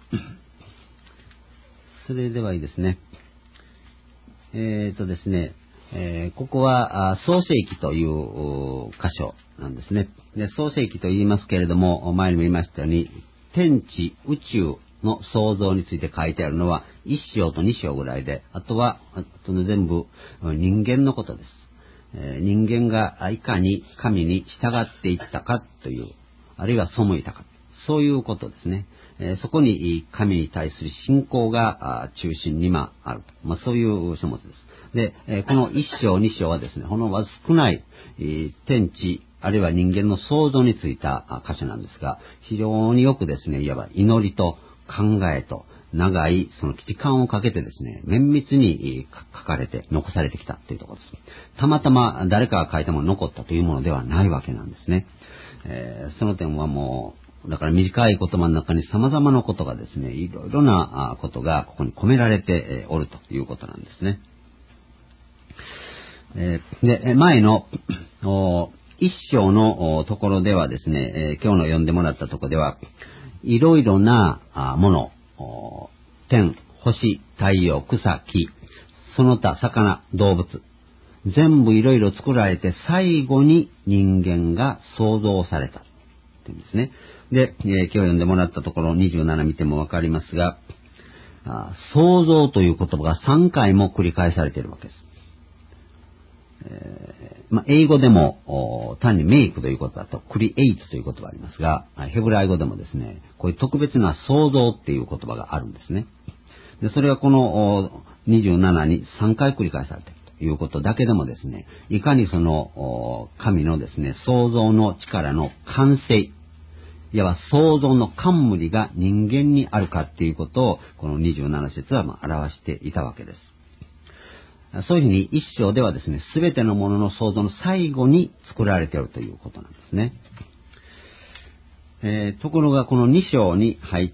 それではいいですね。ですね、ここは創世記という箇所なんですね。で、創世記と言いますけれども、前にも言いましたように、天地宇宙の創造について書いてあるのは1章と2章ぐらいで、あとの全部人間のことです。人間がいかに神に従っていったかという、あるいは背いたか、そういうことですね。そこに神に対する信仰が中心にある。そういう書物です。で、この1章2章はですね、ほんのわず少ない天地、あるいは人間の創造についた箇所なんですが、非常によくですね、いわば祈りと考えと長いその期間をかけてですね、綿密に書かれて残されてきたというところです。たまたま誰かが書いたもの残ったというものではないわけなんですね。その点はもう、だから短い言葉の中に様々なことがですね、いろいろなことがここに込められておるということなんですね。で、前の一章のところではですね、今日の読んでもらったところでは、いろいろなもの、天、星、太陽、草、木、その他、魚、動物、全部いろいろ作られて最後に人間が創造されたっていうんですね。で、今日読んでもらったところ27見てもわかりますが、創造という言葉が3回も繰り返されているわけです。英語でも単にメイクという言葉とクリエイトという言葉がありますが、ヘブライ語でもですね、こういう特別な創造っていう言葉があるんですね。で、それはこの27に3回繰り返されているということだけでもですね、いかにその神のですね、創造の力の完成、いわば創造の冠が人間にあるかっていうことを、この27節は表していたわけです。そういうふうに一章ではですね、すべてのものの創造の最後に作られているということなんですね。ところがこの2章に入って、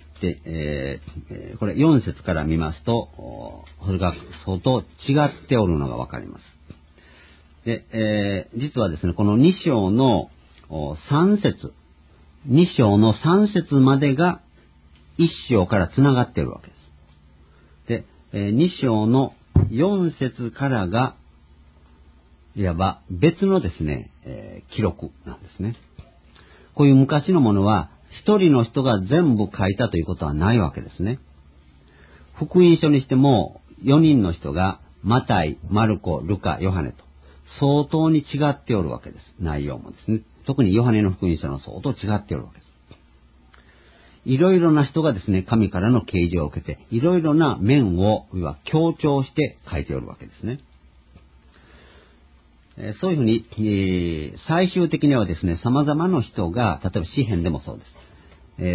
これ4節から見ますと、それが相当違っておるのがわかります。で、実はですね、この2章の3節、2章の3節までが1章からつながっているわけです。で、2章の4節からが、いわば別のですね、記録なんですね。こういう昔のものは、一人の人が全部書いたということはないわけですね。福音書にしても、4人の人が、マタイ、マルコ、ルカ、ヨハネと、相当に違っておるわけです。内容もですね。特にヨハネの福音書の相当違っておるわけです。いろいろな人がですね、神からの啓示を受けて、いろいろな面を強調して書いておるわけですね。そういうふうに、最終的にはですね、様々な人が、例えば詩篇でもそうです。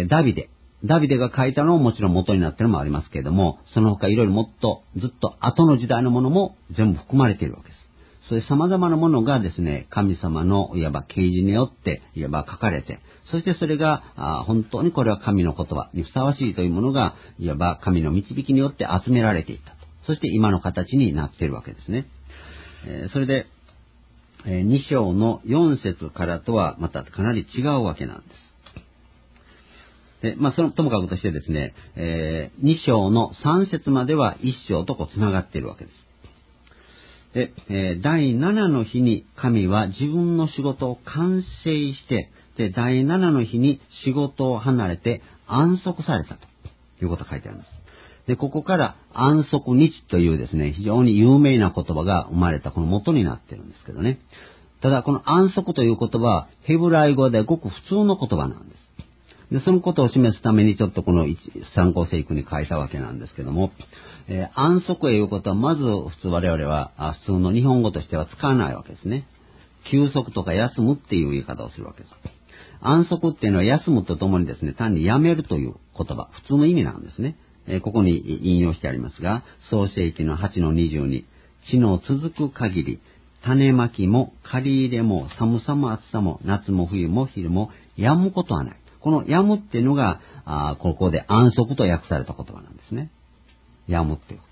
ダビデが書いたのももちろん元になっているのもありますけれども、その他いろいろもっとずっと後の時代のものも全部含まれているわけです。そういう様々なものがですね、神様のいわば啓示によっていわば書かれて、そしてそれが本当にこれは神の言葉にふさわしいというものがいわば神の導きによって集められていったと。そして今の形になっているわけですね。それで2章の4節からとはまたかなり違うわけなんです。で、そのともかくとしてですね、2章の3節までは1章とつながっているわけです。で、第7の日に神は自分の仕事を完成して、で、第7の日に仕事を離れて安息されたということが書いてあります。で、ここから安息日というですね、非常に有名な言葉が生まれたこの元になっているんですけどね。ただこの安息という言葉はヘブライ語でごく普通の言葉なんです。で、そのことを示すためにちょっとこの参考聖句に書いたわけなんですけども、安息へいうことはまず普通我々は普通の日本語としては使わないわけですね。休息とか休むっていう言い方をするわけです。安息っていうのは休むとともにですね、単にやめるという言葉、普通の意味なんですね。ここに引用してありますが、創世記の8の22、地の続く限り、種まきも借り入れも寒さも暑さも夏も冬も昼も止むことはない。この止むっていうのが、ここで安息と訳された言葉なんですね。止むっていうこと。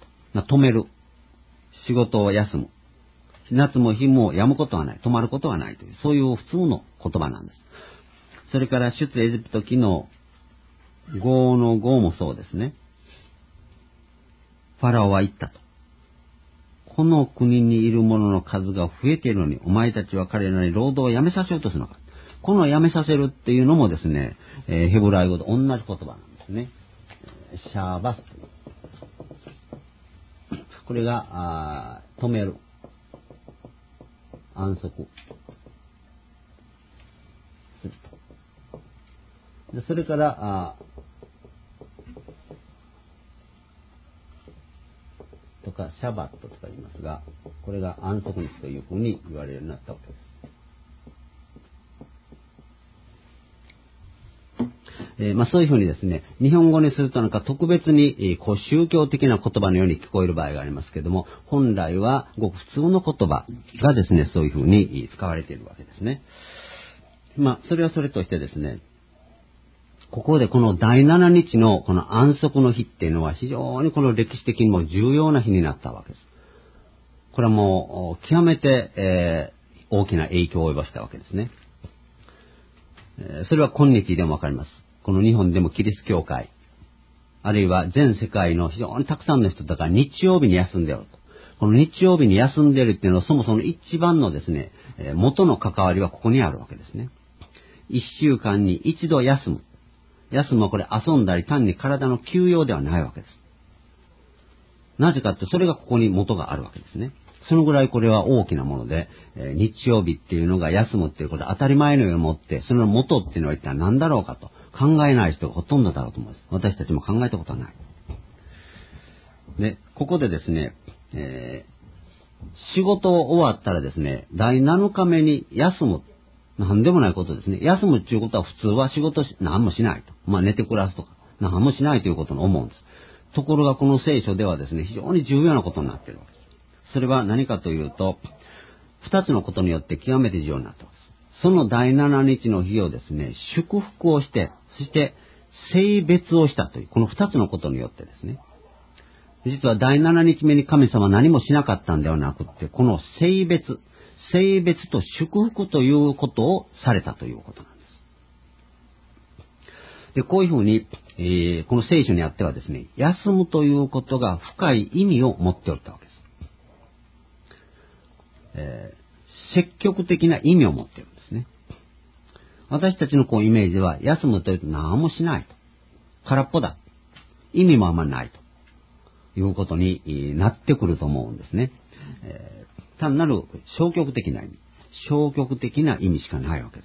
止める。仕事を休む。夏も日も止むことはない。止まることはないという、そういう普通の言葉なんです。それから出エジプト記の 5の5もそうですね。ファラオは言ったと。この国にいる者の数が増えているのに、お前たちは彼らに労働をやめさせようとするのか。このやめさせるっていうのもですね、ヘブライ語と同じ言葉なんですね。シャーバス。これが、止める。安息。すると。でそれから、とか、シャバットとか言いますが、これが安息日というふうに言われるようになったわけです。そういうふうにですね、日本語にするとなんか特別に、宗教的な言葉のように聞こえる場合がありますけども、本来はごく普通の言葉がですね、そういうふうに使われているわけですね。それはそれとしてですね、ここでこの第7日のこの安息の日っていうのは非常にこの歴史的にも重要な日になったわけです。これはもう極めて、大きな影響を及ぼしたわけですね。それは今日でもわかります。この日本でもキリスト教会、あるいは全世界の非常にたくさんの人だから日曜日に休んでおると。この日曜日に休んでいるっていうのはそもそも一番のですね、元の関わりはここにあるわけですね。一週間に一度休む。休むはこれ遊んだり単に体の休養ではないわけです。なぜかってそれがここに元があるわけですね。そのぐらいこれは大きなもので、日曜日っていうのが休むっていうことは当たり前のように思って、その元っていうのは一体何だろうかと考えない人がほとんどだろうと思います。私たちも考えたことはない。で、ここでですね、仕事終わったらですね、第7日目に休む。なんでもないことですね。休むっていうことは普通は仕事何もしないと。寝て暮らすとか、何もしないということの思うんです。ところがこの聖書ではですね、非常に重要なことになっているわけです。それは何かというと、二つのことによって極めて重要になっています。その第7日の日をですね、祝福をして、そして聖別をしたという、この二つのことによってですね、実は第7日目に神様は何もしなかったんではなくって、この聖別と祝福ということをされたということなんです。で、こういうふうに、この聖書にあってはですね、休むということが深い意味を持っておったわけです。積極的な意味を持っているんですね。私たちのイメージでは、休むというと何もしないと。空っぽだ。意味もあんまりないということになってくると思うんですね。単なる消極的な意味。消極的な意味しかないわけです。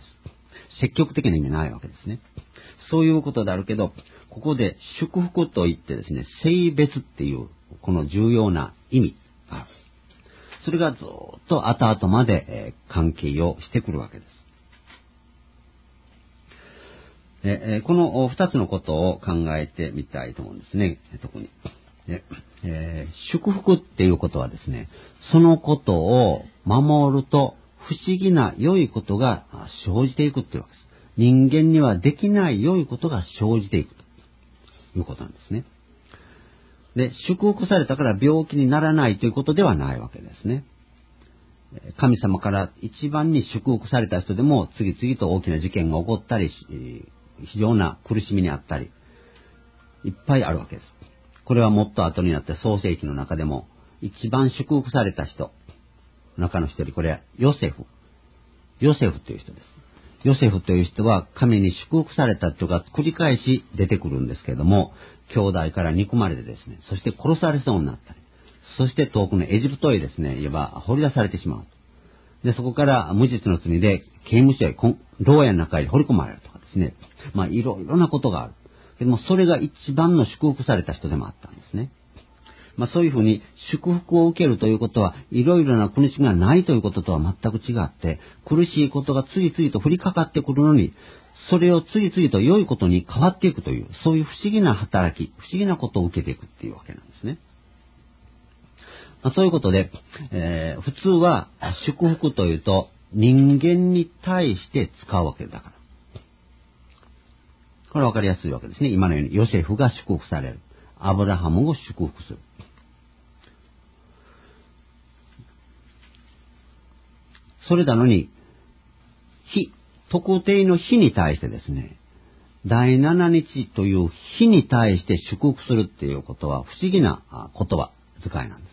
積極的な意味ないわけですね。そういうことであるけど、ここで祝福といってですね、聖別っていうこの重要な意味がある。それがずっと後々まで、関係をしてくるわけです。この二つのことを考えてみたいと思うんですね。特に。祝福っていうことはですね、そのことを守ると不思議な良いことが生じていくっていうわけです。人間にはできない良いことが生じていくということなんですね。で、祝福されたから病気にならないということではないわけですね。神様から一番に祝福された人でも次々と大きな事件が起こったり、非常な苦しみにあったり、いっぱいあるわけです。これはもっと後になって創世記の中でも一番祝福された人、中の一人、これはヨセフという人です。ヨセフという人は神に祝福された人が繰り返し出てくるんですけれども、兄弟から憎まれてですね、そして殺されそうになったり、そして遠くのエジプトへですね、いわば掘り出されてしまう。で、そこから無実の罪で刑務所へ、牢屋の中へ掘り込まれるとかですね、いろいろなことがある。でもそれが一番の祝福された人でもあったんですね。そういうふうに祝福を受けるということはいろいろな苦しみがないということとは全く違って、苦しいことが次々と降りかかってくるのに、それを次々と良いことに変わっていくという、そういう不思議な働き、不思議なことを受けていくっていうわけなんですね。そういうことで、普通は祝福というと人間に対して使うわけだから。これはわかりやすいわけですね。今のようにヨセフが祝福される。アブラハムを祝福する。それなのに、特定の日に対してですね、 第7日という日に対して祝福するっていうことは不思議な言葉遣いなんです。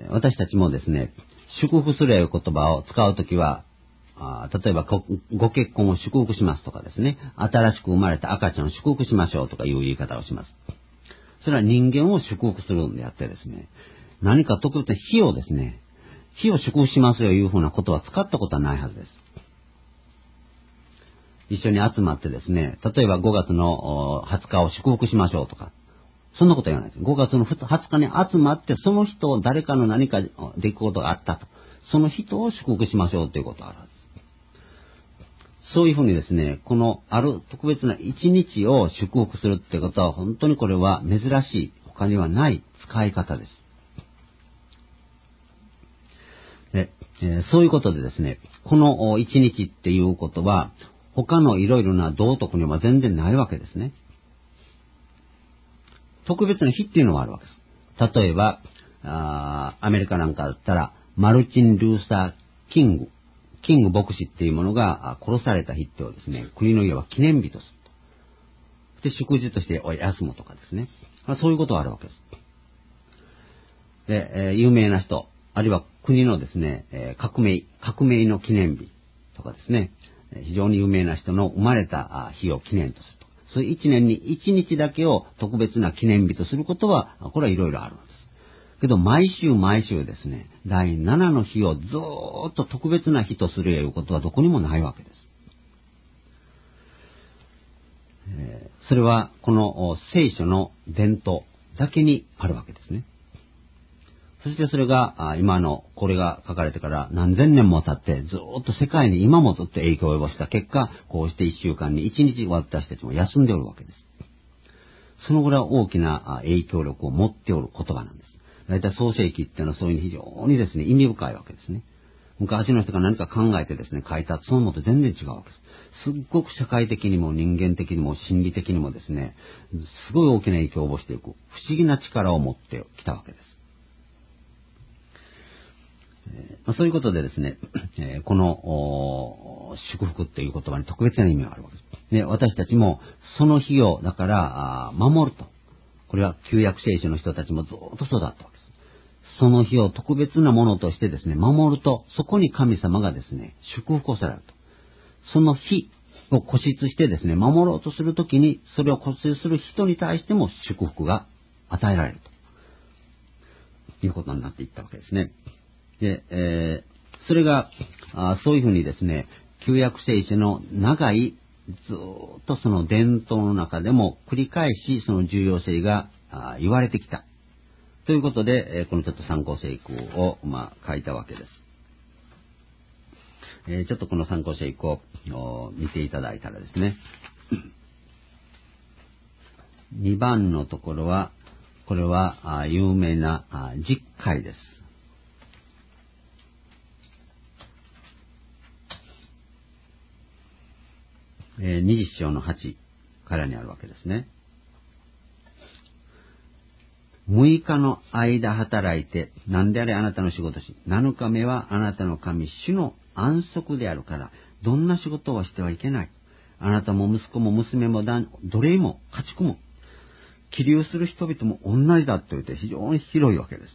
私たちもですね、祝福するという言葉を使うときは、例えばご結婚を祝福しますとかですね、新しく生まれた赤ちゃんを祝福しましょうとかいう言い方をします。それは人間を祝福するんであってですね、何か特別な日をですね、日を祝福しますよいうふうなことは使ったことはないはずです。一緒に集まってですね、例えば5月の20日を祝福しましょうとか、そんなことは言わないです。5月の20日に集まって、その人を誰かの何か出来事があったと。その人を祝福しましょうということがあるはずです。そういうふうにですね、このある特別な一日を祝福するってことは、本当にこれは珍しい、他にはない使い方です。そういうことでですね、この一日っていうことは、他のいろいろな道徳には全然ないわけですね。特別な日っていうのはあるわけです。例えば、アメリカなんかだったら、マルチン・ルーサー・キング牧師っていうものが殺された日ってをですね、国の家は記念日とすると。で、祝日として休むとかですね。そういうことがあるわけです。で、有名な人、あるいは国のですね、革命の記念日とかですね、非常に有名な人の生まれた日を記念とすると。そういう一年に一日だけを特別な記念日とすることは、これはいろいろあるんです。けど、毎週ですね、第7の日をずーっと特別な日とするということはどこにもないわけです。それは、この聖書の伝統だけにあるわけですね。そしてそれが、今の、これが書かれてから何千年も経って、ずーっと世界に今もずっと影響を及ぼした結果、こうして1週間に1日私たちも休んでおるわけです。そのぐらい大きな影響力を持っておる言葉なんです。だいたい創世記っていうのはそういう非常にですね、意味深いわけですね。昔の人が何か考えてですね、書いたそのものと全然違うわけです。すっごく社会的にも人間的にも心理的にもですね、すごい大きな影響を及ぼしていく、不思議な力を持ってきたわけです。そういうことでですね、この祝福っていう言葉に特別な意味があるわけです。で、私たちもその日をだから守ると。これは旧約聖書の人たちもずっとそうだったわけです。その日を特別なものとしてですね、守ると、そこに神様がですね、祝福をされると。その日を固執してですね、守ろうとするときに、それを固執する人に対しても祝福が与えられるということになっていったわけですね。で、それがそういうふうにですね、旧約聖書の長いずっとその伝統の中でも繰り返しその重要性が言われてきたということで、このちょっと参考聖句を書いたわけです。ちょっとこの参考聖句を見ていただいたらですね、2番のところは、これは有名な十戒です。20章の8からにあるわけですね。6日の間働いて、何であれあなたの仕事し、7日目はあなたの神主の安息であるから、どんな仕事をしてはいけない。あなたも息子も娘も奴隷も家畜も、起立する人々も同じだと言って非常に広いわけです。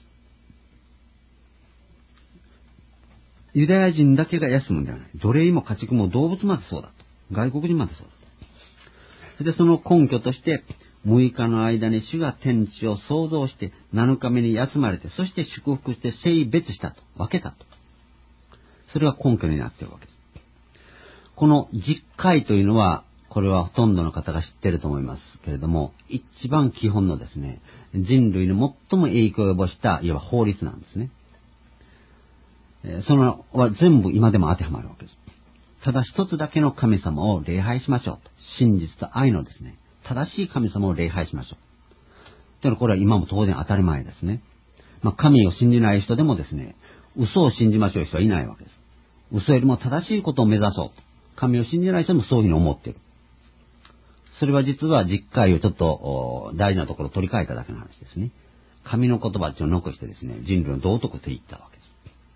ユダヤ人だけが休むんではない。奴隷も家畜も動物までそうだと。外国人までそうだと。そしてその根拠として、6日の間に主が天地を創造して、7日目に休まれて、そして祝福して聖別したと、分けたと。それが根拠になっているわけです。この十戒というのは、これはほとんどの方が知っていると思いますけれども、一番基本のですね、人類の最も影響を及ぼした、いわば法律なんですね。そのは全部今でも当てはまるわけです。ただ一つだけの神様を礼拝しましょうと。真実と愛のですね、正しい神様を礼拝しましょう。だからこれは今も当然当たり前ですね。神を信じない人でもですね、嘘を信じましょう人はいないわけです。嘘よりも正しいことを目指そうと。神を信じない人もそういうふうに思っている。それは実は十戒をちょっと大事なところを取り替えただけの話ですね。神の言葉を残してですね、人類の道徳と言ったわけです。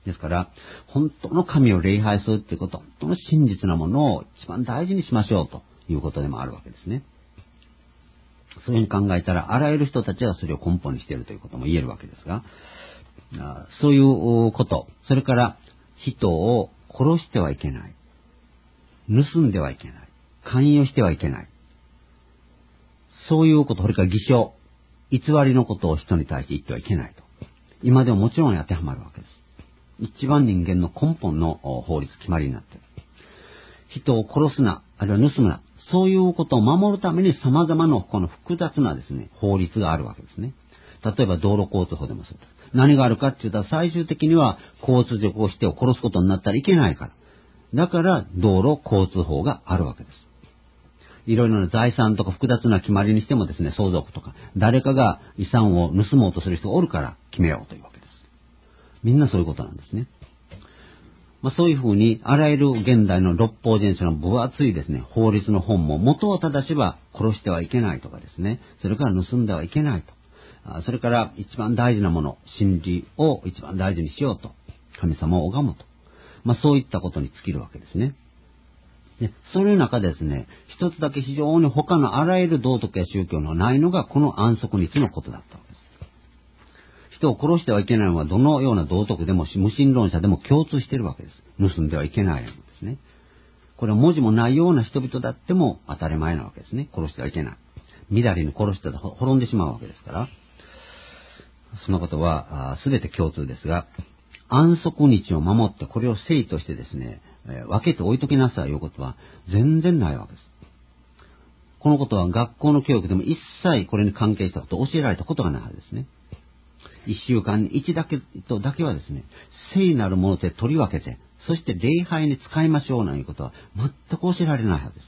ですから、本当の神を礼拝するっていうこと、本当の真実なものを一番大事にしましょうということでもあるわけですね。そういうふうに考えたら、あらゆる人たちはそれを根本にしているということも言えるわけですが、そういうこと、それから人を殺してはいけない。盗んではいけない。勧誘してはいけない。そういうこと、それから偽証、偽りのことを人に対して言ってはいけないと。今でももちろん当てはまるわけです。一番人間の根本の法律、決まりになっている。人を殺すな、あるいは盗むな、そういうことを守るために様々なこの複雑なですね、法律があるわけですね。例えば道路交通法でもそうです。何があるかって言ったら最終的には交通事故をしてを殺すことになったらいけないから。だから道路交通法があるわけです。いろいろな財産とか複雑な決まりにしてもですね、相続とか、誰かが遺産を盗もうとする人がおるから決めようというわけです。みんなそういうことなんですね。そういうふうに、あらゆる現代の六法全書の分厚いですね、法律の本も元を正しば殺してはいけないとかですね、それから盗んではいけないと。それから一番大事なもの、真理を一番大事にしようと。神様を拝むと。そういったことに尽きるわけですね。で、そういう中でですね、一つだけ非常に他のあらゆる道徳や宗教のないのがこの安息日のことだったわけです。人を殺してはいけないのはどのような道徳でも無神論者でも共通しているわけです。盗んではいけないのですね。これは文字もないような人々だっても当たり前なわけですね。殺してはいけない。みだりに殺してたら滅んでしまうわけですから。そのことは全て共通ですが、安息日を守ってこれを聖としてですね、分けて置いときなさいということは全然ないわけです。このことは学校の教育でも一切これに関係したことを教えられたことがないはずですね。一週間に一だけとだけはですね、聖なるもので取り分けて、そして礼拝に使いましょうということは全く教えられないはずです。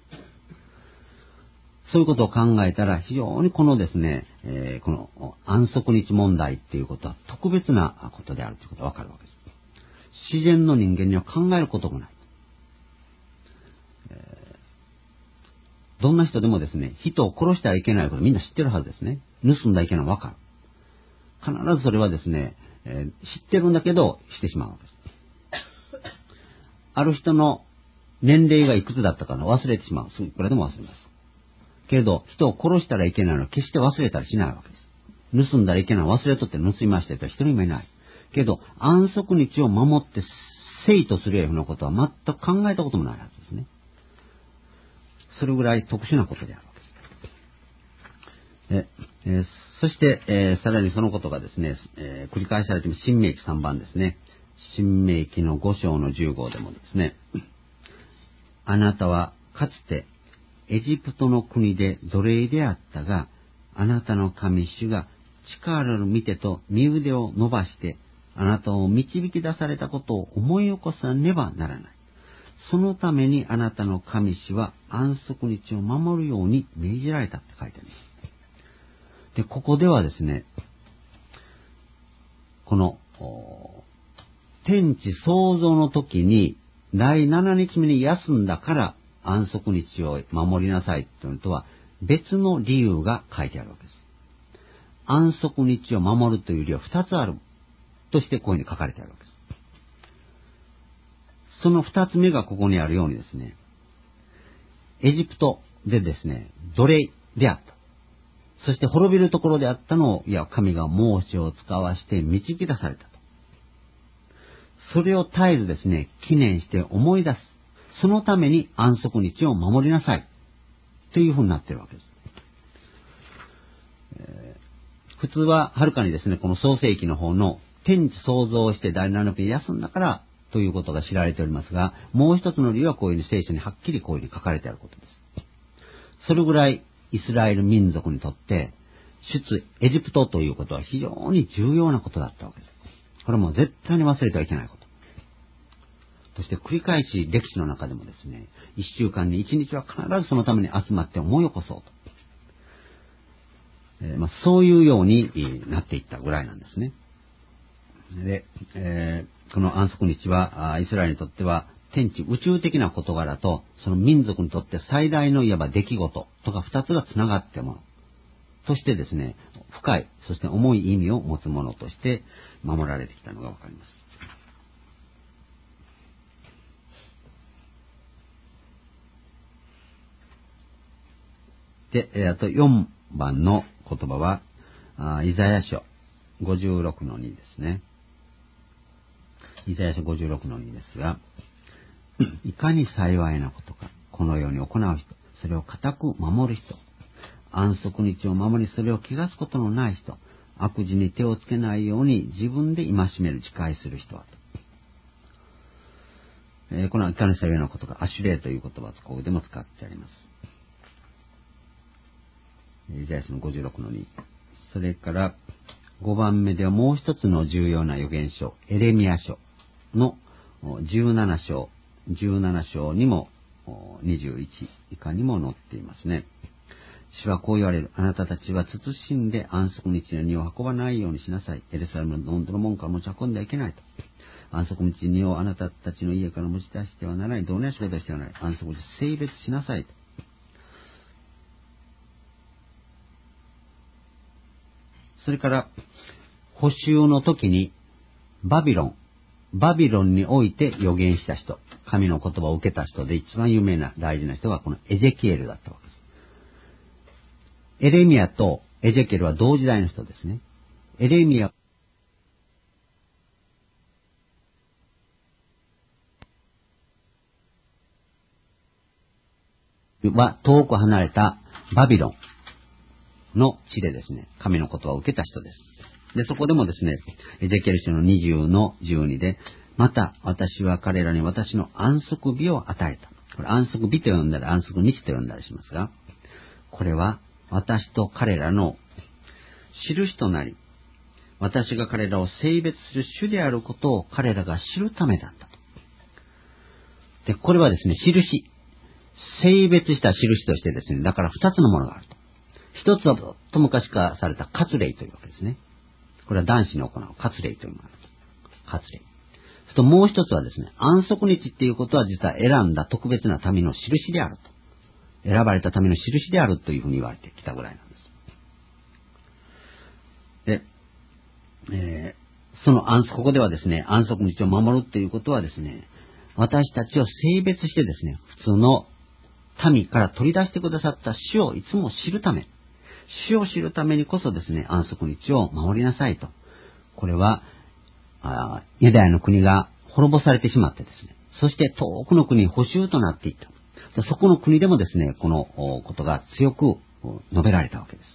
そういうことを考えたら非常にこのですね、この安息日問題っていうことは特別なことであるということがわかるわけです。自然の人間には考えることもない。どんな人でもですね、人を殺してはいけないことみんな知ってるはずですね。盗んだらいけないのはわかる。必ずそれはですね、知ってるんだけどしてしまうわけです。ある人の年齢がいくつだったか忘れてしまう。いくらでも忘れます。けれど、人を殺したらいけないのは決して忘れたりしないわけです。盗んだらいけないのは忘れとって盗みましたとは一人もいない。けど、安息日を守って聖とするようなことは全く考えたこともないはずですね。それぐらい特殊なことであるわけです。そして、さらにそのことがですね、繰り返されている新明記3番ですね。新明記の5章の15でもですね、あなたはかつてエジプトの国で奴隷であったが、あなたの神主が力ある御手と身腕を伸ばしてあなたを導き出されたことを思い起こさねばならない。そのためにあなたの神主は安息日を守るように命じられたって書いてあります。で、ここではですね、この天地創造の時に第7日目に休んだから安息日を守りなさいというのとは別の理由が書いてあるわけです。安息日を守るという理由は2つあるとしてこういうふうに書かれてあるわけです。その2つ目がここにあるようにですね、エジプトでですね、奴隷であった。そして滅びるところであったのを、神がモーセを使わして導き出されたと。それを絶えずですね、記念して思い出す。そのために安息日を守りなさい。というふうになっているわけです。普通ははるかにですね、この創世記の方の天地創造をして第7日休んだからということが知られておりますが、もう一つの理由はこういうふうに聖書にはっきりこういうふうに書かれてあることです。それぐらいイスラエル民族にとって出エジプトということは非常に重要なことだったわけです。これはもう絶対に忘れてはいけないこと。そして繰り返し歴史の中でもですね、1週間に1日は必ずそのために集まって思い起こそうと。そういうようになっていったぐらいなんですね。で、この安息日はイスラエルにとっては天地宇宙的な事柄とその民族にとって最大のいわば出来事とか2つがつながってものそしてですね、深いそして重い意味を持つものとして守られてきたのがわかります。 で、あと4番の言葉は、イザヤ書56の2ですね。イザヤ書56の2ですが、いかに幸いなことか、このように行う人、それを固く守る人、安息日を守りそれを汚すことのない人、悪事に手をつけないように自分で戒める自戒する人はと。このいかに幸いなことか、アシュレイという言葉をここでも使ってあります。イザヤ書の56の2。それから5番目ではもう一つの重要な預言書、エレミヤ書の17章にも21以下にも載っていますね。主はこう言われる。あなたたちは慎んで安息日の荷を運ばないようにしなさい。エルサレムのどの門から持ち運んではいけないと。安息日に荷をあなたたちの家から持ち出してはならない。どんな仕事をしてはならない。安息日性別しなさいと。それから、捕囚の時にバビロンにおいて預言した人、神の言葉を受けた人で一番有名な大事な人がこのエゼキエルだったわけです。エレミヤとエゼキエルは同時代の人ですね。エレミヤは遠く離れたバビロンの地でですね、神の言葉を受けた人です。で、そこでもですね、エゼキエル書の20の12で、また私は彼らに私の安息日を与えた。これ安息日と呼んだり安息日と呼んだりしますが、これは私と彼らの印となり、私が彼らを性別する主であることを彼らが知るためだったと。で、これはですね、印。性別した印としてですね、だから二つのものがあると。一つはずっと昔からされた割礼というわけですね。これは男子に行う割礼というものがある。割礼。それともう一つはですね、安息日っていうことは実は選んだ特別な民の印であると。選ばれた民の印であるというふうに言われてきたぐらいなんです。で、ここではですね、安息日を守るということはですね、私たちを性別してですね、普通の民から取り出してくださった主をいつも知るため、主を知るためにこそですね、安息日を守りなさいと。これは、ユダヤの国が滅ぼされてしまってですね、そして遠くの国に捕囚となっていった。そこの国でもですね、このことが強く述べられたわけです。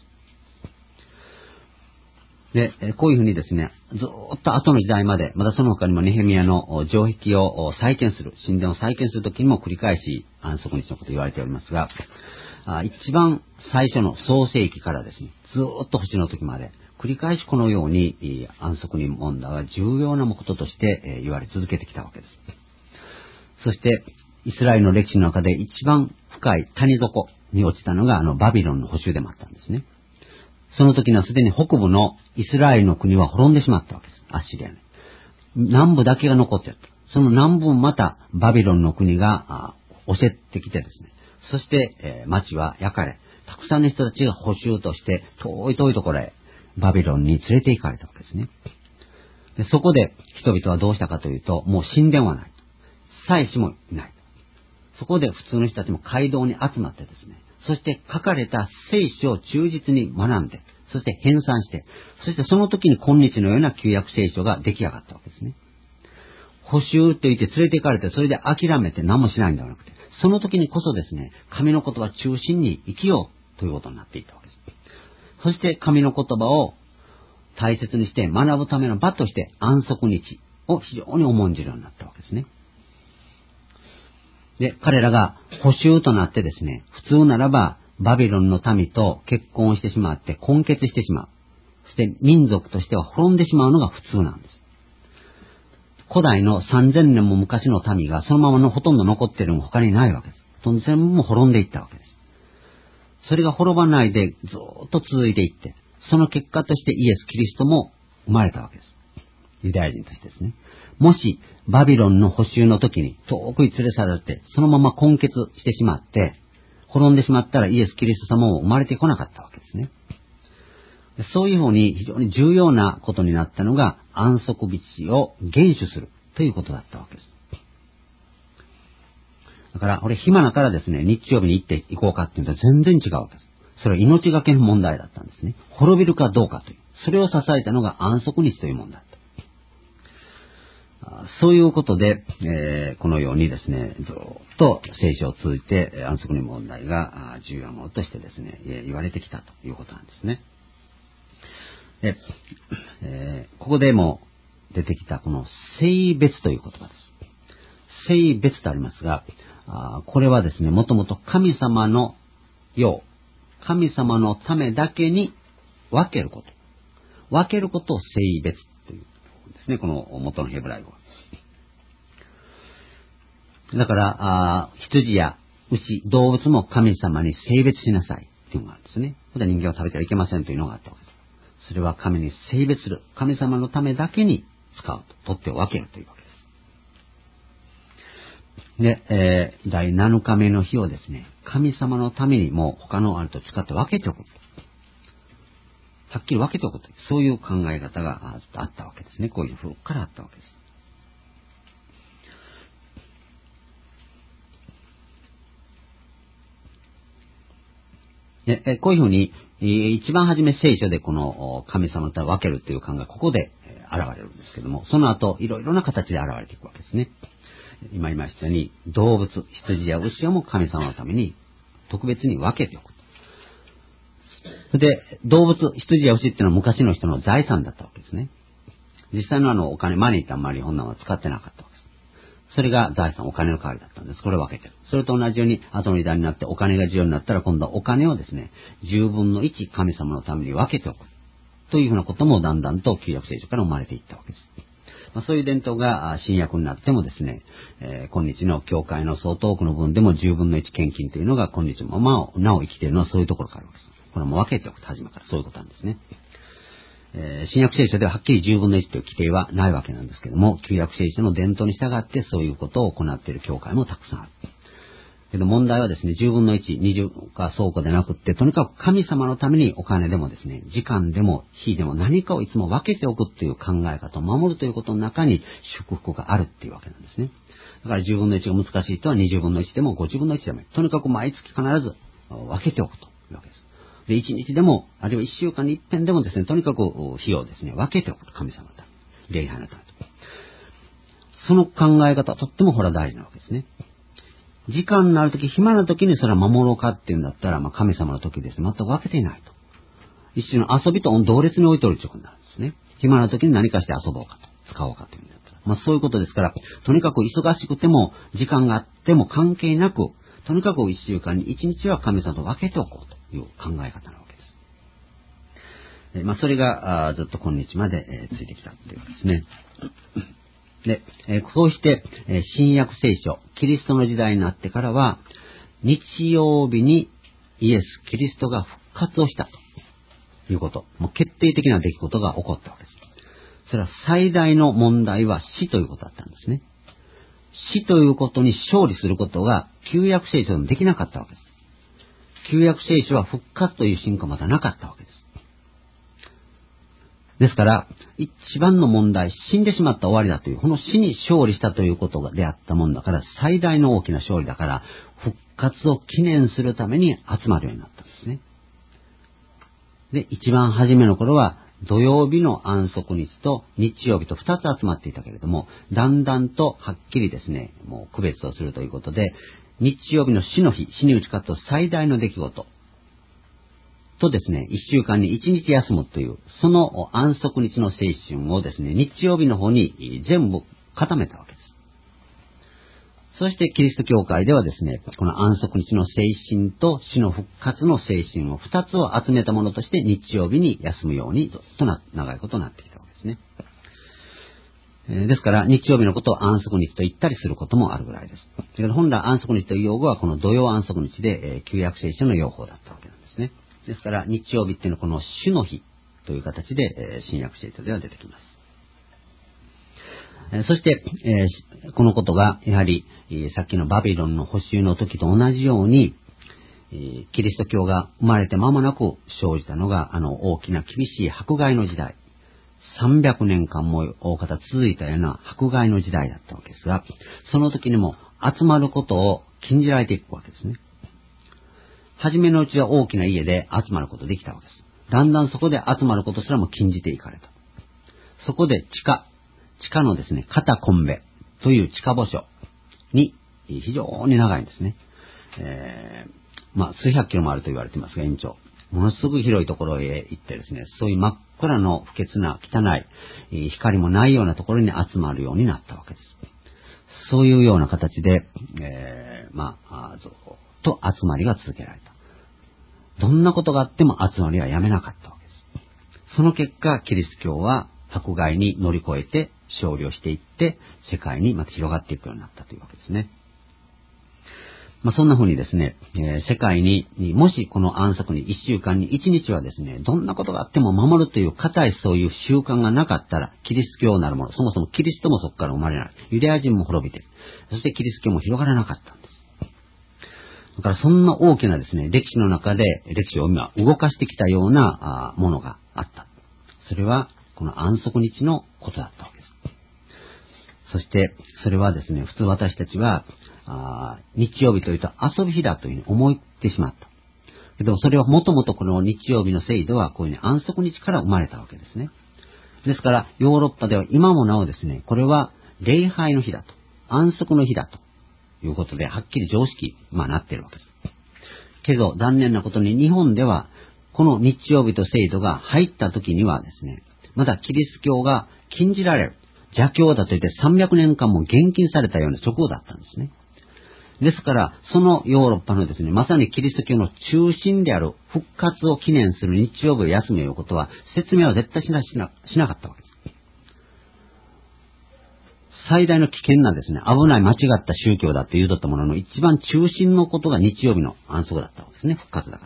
で、こういうふうにですね、ずっと後の時代まで、またその他にもネヘミヤの城壁を再建する、神殿を再建するときにも繰り返し安息日のことを言われておりますが、一番最初の創世記からですね、ずっと星の時まで、繰り返しこのように安息日問題は重要なこととして言われ続けてきたわけです。そして、イスラエルの歴史の中で一番深い谷底に落ちたのがバビロンの捕囚でもあったんですね。その時にはすでに北部のイスラエルの国は滅んでしまったわけです。アッシリアに。南部だけが残っていた。その南部もまたバビロンの国が押せってきてですね。そして、町は焼かれ、たくさんの人たちが捕囚として遠いところへバビロンに連れて行かれたわけですね。でそこで人々はどうしたかというと、もう神殿はない。祭司もいない。そこで普通の人たちも街道に集まってですね、そして書かれた聖書を忠実に学んで、そして編纂して、そしてその時に今日のような旧約聖書が出来上がったわけですね。捕囚と言って連れて行かれて、それで諦めて何もしないんではなくて、その時にこそですね、神の言葉中心に生きようということになっていったわけです。そして神の言葉を大切にして学ぶための場として安息日を非常に重んじるようになったわけですね。で、彼らが捕囚となってですね、普通ならばバビロンの民と結婚してしまって根結してしまう。そして民族としては滅んでしまうのが普通なんです。古代の3000年も昔の民がそのままのほとんど残っているのも他にないわけです。全部滅んでいったわけです。それが滅ばないでずっと続いていって、その結果としてイエス・キリストも生まれたわけです。ユダヤ人としてですね。もし、バビロンの捕囚の時に遠くに連れ去られて、そのまま根結してしまって、滅んでしまったらイエス・キリスト様も生まれてこなかったわけですね。そういうふうに非常に重要なことになったのが、安息日を厳守するということだったわけです。だから、俺暇だからですね、日曜日に行こうかっていうと全然違うわけです。 それは命がけの問題だったんですね。滅びるかどうかという。それを支えたのが安息日というものだった。そういうことで、このようにですね、ずっと聖書を通じて安息日問題が重要なものとしてですね、言われてきたということなんですね。ここでも出てきたこの聖別という言葉です。聖別とありますが、これはですね、もともと神様の用、神様のためだけに分けること。分けることを聖別というですね、この元のヘブライ語。だから、羊や牛、動物も神様に聖別しなさいというのがあるんですね。また人間を食べてはいけませんというのがあったわけです。それは神に聖別する。神様のためだけに使うと。取って分けるというわけです。で、第7日目の日をですね、神様のためにもう他のあると使って分けておく。はっきり分けておくという、そういう考え方があったわけですね。こういう古くからあったわけです。こういうふうに、一番初め聖書でこの神様と分けるという考え、ここで現れるんですけども、その後、いろいろな形で現れていくわけですね。今言いましたように、動物、羊や牛をも神様のために特別に分けておく。それで、動物、羊や牛っていうのは昔の人の財産だったわけですね。実際のお金、マネーってあんまり女は使ってなかったわけです。それが財産、お金の代わりだったんです。これを分けてる。それと同じように、後の時代になってお金が重要になったら、今度はお金をですね、10分の1神様のために分けておく。というふうなこともだんだんと旧約聖書から生まれていったわけです。そういう伝統が新約になってもですね、今日の教会の相当多くの分でも10分の1献金というのが今日もなお生きているのはそういうところからあるわけです。これも分けておくと初めからそういうことなんですね。新約聖書でははっきり10分の1という規定はないわけなんですけども、旧約聖書の伝統に従ってそういうことを行っている教会もたくさんある。けど問題はですね、10分の1、20か倉庫でなくって、とにかく神様のためにお金でもですね、時間でも日でも何かをいつも分けておくっていう考え方を守るということの中に祝福があるっていうわけなんですね。だから10分の1が難しい人は20分の1でも50分の1でもいい。とにかく毎月必ず分けておくというわけです。で、1日でも、あるいは1週間に一遍でもですね、とにかく日をですね、分けておくと、神様のために。礼拝のために。その考え方はとっても大事なわけですね。時間のあるとき、暇なときにそれは守ろうかっていうんだったら、神様のときですね、全く分けていないと。一種の遊びと同列に置いておるということになるんですね。暇なときに何かして遊ぼうかと、使おうかというんだったら。そういうことですから、とにかく忙しくても、時間があっても関係なく、とにかく1週間に1日は神様と分けておこうという考え方なわけです。それがずっと今日までついてきたということですね。で、そうして、新約聖書、キリストの時代になってからは、日曜日にイエス・キリストが復活をしたということ。もう決定的な出来事が起こったわけです。それは最大の問題は死ということだったんですね。死ということに勝利することが旧約聖書でもできなかったわけです。旧約聖書は復活という信仰はまだなかったわけです。ですから、一番の問題、死んでしまった終わりだという、この死に勝利したということであったもんだから、最大の大きな勝利だから、復活を記念するために集まるようになったんですね。で、一番初めの頃は、土曜日の安息日と日曜日と2つ集まっていたけれども、だんだんとはっきりですね、もう区別をするということで、日曜日の死の日、死に打ち勝つ最大の出来事とですね、1週間に1日休むという、その安息日の聖春をですね、日曜日の方に全部固めたわけです。そしてキリスト教会ではですね、この安息日の聖春と死の復活の聖春を2つを集めたものとして日曜日に休むようにずっと長いことになってきたわけですね。ですから日曜日のことを安息日と言ったりすることもあるぐらいです。だけど本来安息日という用語はこの土曜安息日で旧約聖書の用法だったわけなんですね。ですから日曜日っていうのはこの主の日という形で新約聖書では出てきます。そして、このことがやはりさっきのバビロンの捕囚の時と同じようにキリスト教が生まれて間もなく生じたのが大きな厳しい迫害の時代、300年間も大方続いたような迫害の時代だったわけですが、その時にも集まることを禁じられていくわけですね。 初めのうちは大きな家で集まることできたわけです。だんだんそこで集まることすらも禁じていかれた。そこで地下のですね、カタコンベという地下墓所に非常に長いんですね。数百キロもあると言われていますが、延長。ものすごく広いところへ行ってですね、そういう真っ暗の不潔な汚い光もないようなところに集まるようになったわけです。そういうような形で、ずっと集まりが続けられた。どんなことがあっても集まりはやめなかったわけです。その結果、キリスト教は迫害に乗り越えて勝利をしていって、世界にまた広がっていくようになったというわけですね。そんな風にですね、世界に、もしこの安息に1週間に1日はですね、どんなことがあっても守るという固いそういう習慣がなかったら、キリスト教なるもの、そもそもキリストもそこから生まれない。ユダヤ人も滅びて、そしてキリスト教も広がらなかったんです。だからそんな大きなですね、歴史の中で、歴史を今動かしてきたようなものがあった。それは、この安息日のことだったわけです。そして、それはですね、普通私たちは、日曜日というと遊び日だというふうに思ってしまった。けどそれはもともとこの日曜日の制度はこういうふうに安息日から生まれたわけですね。ですからヨーロッパでは今もなおですね、これは礼拝の日だと、安息の日だということではっきり常識なっているわけです。けど残念なことに日本ではこの日曜日と制度が入った時にはですね、まだキリスト教が禁じられる邪教だと言って300年間も厳禁されたような直後だったんですね。ですから、そのヨーロッパのですね、まさにキリスト教の中心である復活を記念する日曜日を休めようことは、説明は絶対しなかったわけです。最大の危険なですね、危ない間違った宗教だと言うとったものの一番中心のことが日曜日の安息だったわけですね、復活だから。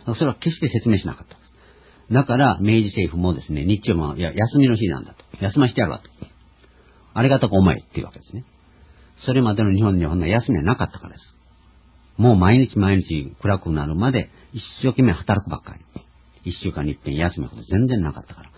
それは決して説明しなかったわけです。だから、明治政府もですね、日曜日は休みの日なんだと。休ましてやるわと。ありがたくお前っていうわけですね。それまでの日本には休みはなかったからです。もう毎日暗くなるまで一生懸命働くばっかり。一週間に一遍休むこと全然なかったから。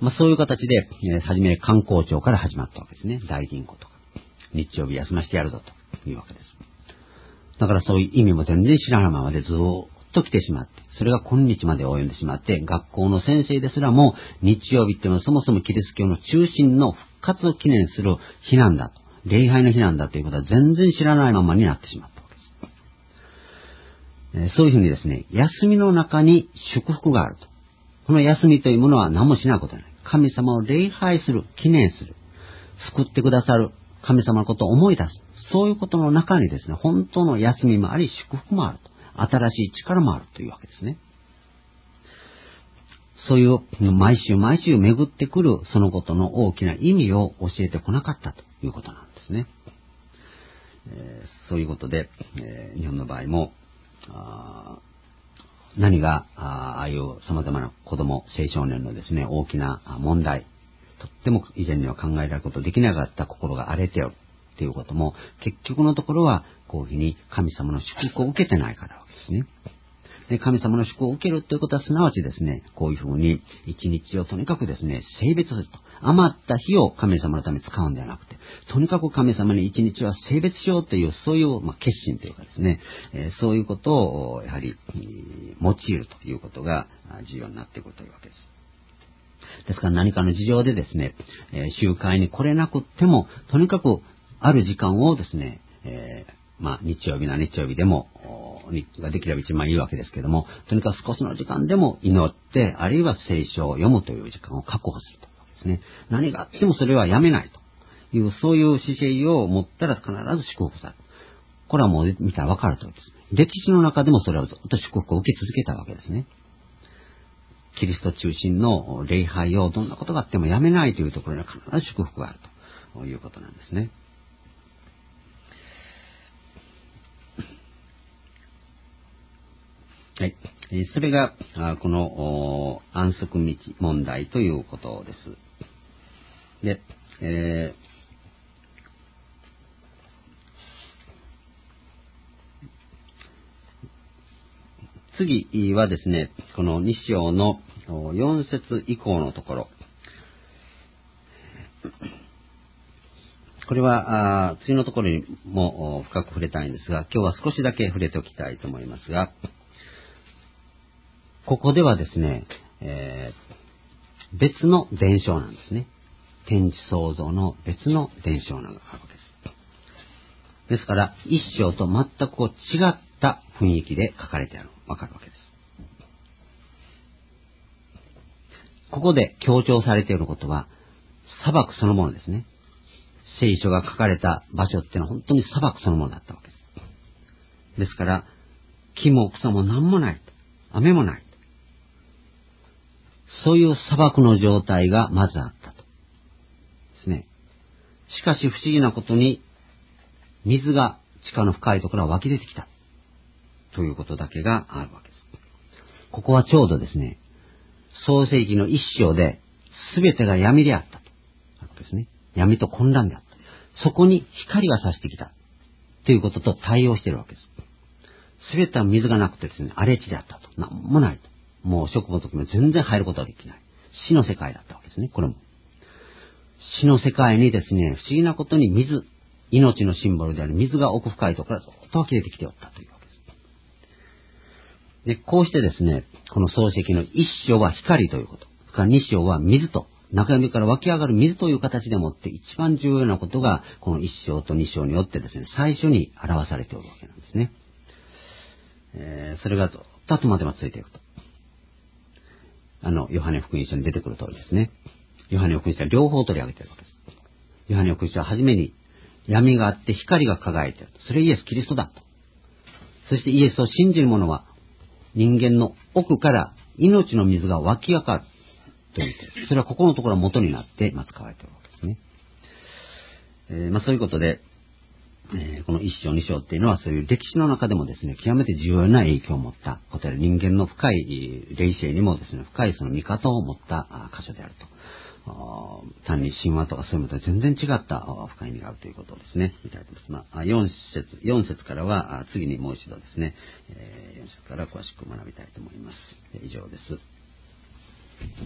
そういう形で、初め観光庁から始まったわけですね。大銀行とか。日曜日休ましてやるぞというわけです。だからそういう意味も全然知らないままでずーっと来てしまって、それが今日まで及んでしまって、学校の先生ですらも日曜日っていうのはそもそもキリスト教の中心の復活を記念する日なんだと。礼拝の日なんだということは全然知らないままになってしまったわけです。そういうふうにですね、休みの中に祝福があると。この休みというものは何もしないことはない。神様を礼拝する、記念する、救ってくださる神様のことを思い出す。そういうことの中にですね、本当の休みもあり、祝福もあると。新しい力もあるというわけですね。そういう毎週巡ってくるそのことの大きな意味を教えてこなかったということなんですね。そういうことで、日本の場合も何がああいう様々な子供青少年のですね大きな問題、とっても以前には考えられることできなかった心が荒れておるということも結局のところはこういうふうに神様の祝福を受けてないからですね。で、神様の祝福を受けるということはすなわちですね、こういうふうに一日をとにかくですね、性別すると。余った日を神様のために使うんではなくて、とにかく神様に一日は性別しようという、そういう決心というかですね、そういうことをやはり用いるということが重要になってくるというわけです。ですから何かの事情でですね、集会に来れなくっても、とにかくある時間をですね、日曜日でも、ができれば一番いいわけですけども、とにかく少しの時間でも祈って、あるいは聖書を読むという時間を確保するというわけですね。何があってもそれはやめないという、そういう姿勢を持ったら必ず祝福される。これはもう見たらわかるとおりです。歴史の中でもそれをずっと祝福を受け続けたわけですね。キリスト中心の礼拝をどんなことがあってもやめないというところには必ず祝福があるということなんですね。はい。それが、この安息日問題ということです。で、次はですね、この2章の4節以降のところ。 これは次のところにも深く触れたいんですが、今日は少しだけ触れておきたいと思いますが、ここではですね、別の伝承なんですね。天地創造の別の伝承があるわけです。ですから、一章と全く違った雰囲気で書かれてある、わかるわけです。ここで強調されていることは、砂漠そのものですね。聖書が書かれた場所っていうのは本当に砂漠そのものだったわけです。ですから、木も草も何もないと。雨もないと。そういう砂漠の状態がまずあったと。ですね。しかし不思議なことに、水が地下の深いところから湧き出てきた。ということだけがあるわけです。ここはちょうどですね、創世記の一章で、すべてが闇であったと。あるわけですね。闇と混乱であった。そこに光が差してきた。ということと対応しているわけです。すべては水がなくてですね、荒れ地であったと。なんもないと。もう植物も全然入ることはできない。死の世界だったわけですね、これも。死の世界にですね、不思議なことに水、命のシンボルである水が奥深いところからずっと湧き出てきておったというわけです。で、こうしてですね、この創世記の一章は光ということ。二章は水と、中闇から湧き上がる水という形でもって一番重要なことが、この一章と二章によってですね、最初に表されておるわけなんですね。それがずっと後までもついていくと。ヨハネ福音書に出てくる通りですね。ヨハネ福音書は両方取り上げているわけです。ヨハネ福音書は初めに闇があって光が輝いている。それイエス・キリストだと。そしてイエスを信じる者は人間の奥から命の水が湧き上がるという点。それはここのところが元になって使われているわけですね。そういうことで、この一章二章っていうのはそういう歴史の中でもですね、極めて重要な影響を持ったことで、人間の深い霊性にもですね、深いその見方を持った箇所であると。単に神話とかそういうのと全然違った深い意味があるということをですね、見たいと思います。4節からは次にもう一度ですね、4節から詳しく学びたいと思います。以上です。